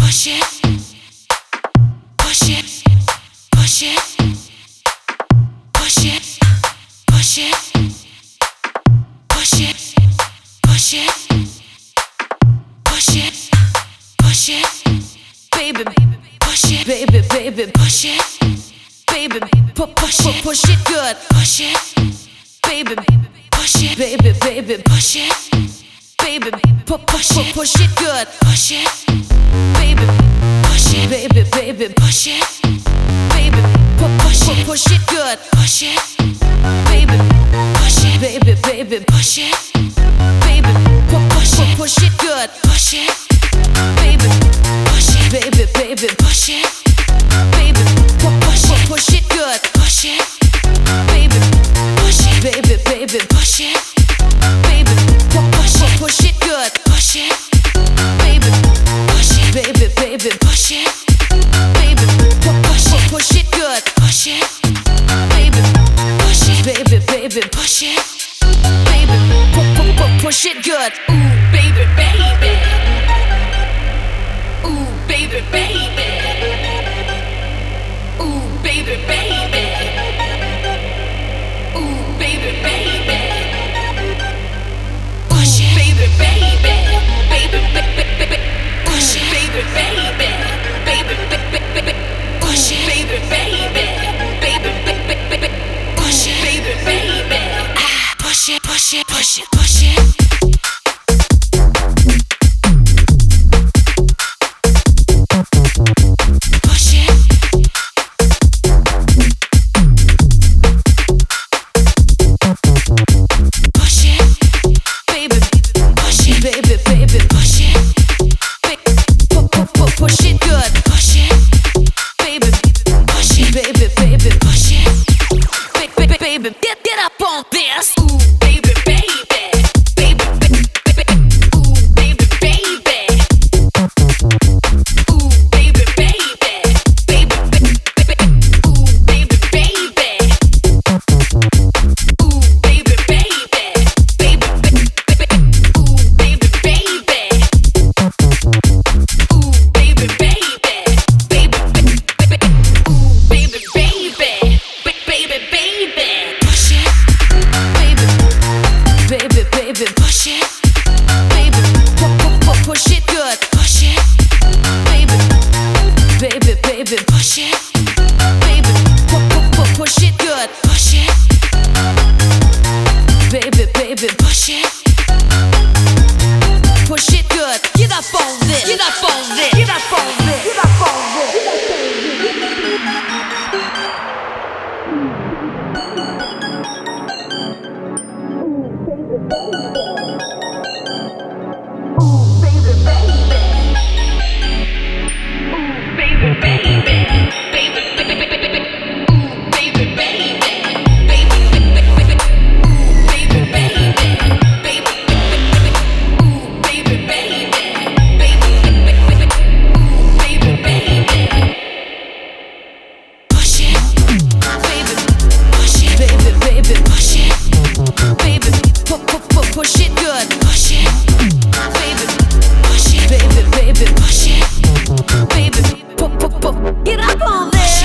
push it, push it, push it, push it, push it, push it, push it, push it, push it, baby, push it, baby, baby, push it, baby, push it, push it good, push it, baby, push it, baby, baby, push it, baby, push it, push it good, push it, baby, push it, baby, baby, push it, baby, push it, push it good, push it, baby, push it, baby, baby, push it, baby, push it, push it good, push it, baby, push it, baby, baby, push it, baby, push it, push it good, push it, baby, push it, baby, baby, push it, baby, push it good, push it, baby, push it, baby, baby, push it, baby, push it good, push it, baby, push it, baby, baby, push it, baby, push it good. Ooh, baby, baby. Ooh, baby, baby. Ooh, baby, baby. Ooh, baby, baby. Push it, baby, baby, baby, baby, push it, baby, baby, baby, baby, push it, baby, baby, baby, baby, push it, baby, baby, push it, push it, push it, push it. Push it good, push it, baby, push it, baby, baby, push it, baby, baby, get up on this. Ooh, baby, baby, baby, baby, ooh, baby, baby, ooh, baby, baby, baby, ooh, baby, baby, ooh, baby, baby, baby, ooh, baby, baby. Push it, baby, push it good, push it, baby, baby, baby, push it, baby, push it good, push it, baby, baby, push it good. Get up on this, get up on this, get up on this, get up on this. Push it good, push it, baby, push it, baby, baby, push it, baby, get up on this,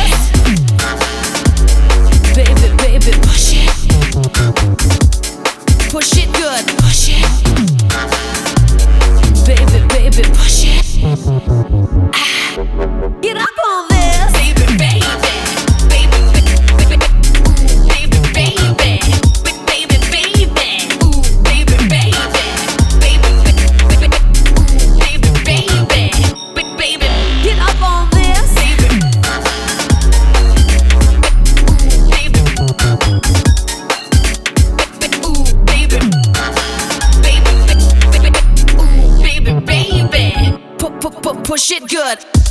baby, baby, push it good, push it, baby, baby, push it, get up on this, baby, baby. Push it good.